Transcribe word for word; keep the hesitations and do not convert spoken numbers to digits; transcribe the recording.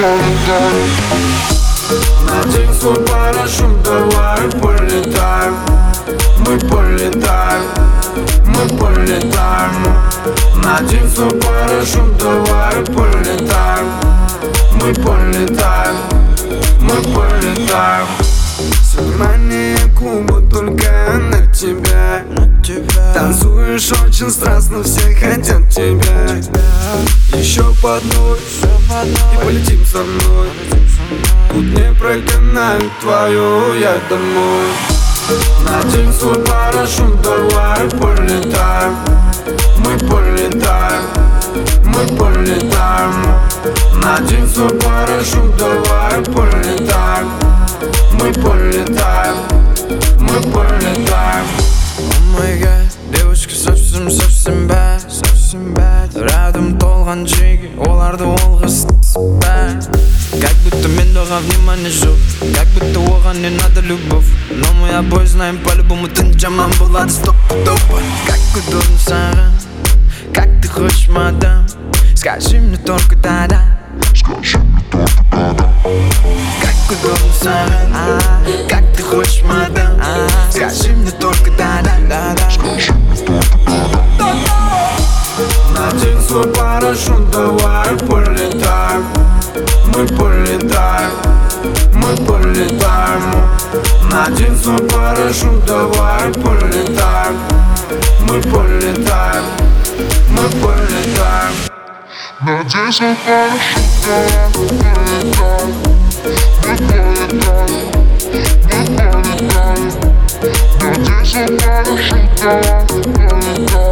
Надень свой парашют, давай полетаем. Мы полетаем, мы полетаем. Надень свой парашют, давай полетаем. Мы полетаем, мы полетаем. Внимание клуба только на тебя. Танцуешь очень страстно, все хотят тебя. Еще по одной и полетим со мной. Тут не прогонают твою, я домой. Надень свой парашют, давай полетаем. Мы полетаем, мы полетаем. Надень свой парашют, давай полетаем. Мы полетаем, мы полетаем. О май гад, девочка совсем-совсем bad, совсем bad. Рядом толған жеги, оларды олға бad. Как будто мен доған внимание жоқ, как будто оған не надо любовь. Но мы обои знаем по-любому ты жаман болады стопудово. Как удобно саған, как ты хочешь, мадам. Скажи мне только да-да. Скажи мне только да-да. Как удобно саған, а, как ты хочешь, мадам. а, Скажи мне только да-да. Скажи мне только да-да. Надень свой парашют, давай полетаем. Мы полетаем, мы полетаем. Надень свой парашют, давай полетаем. Мы полетаем, мы полетаем. Надень свой парашют, давай полетаем. Мы полетаем, мы полетаем. Надень свой парашют, давай полетаем.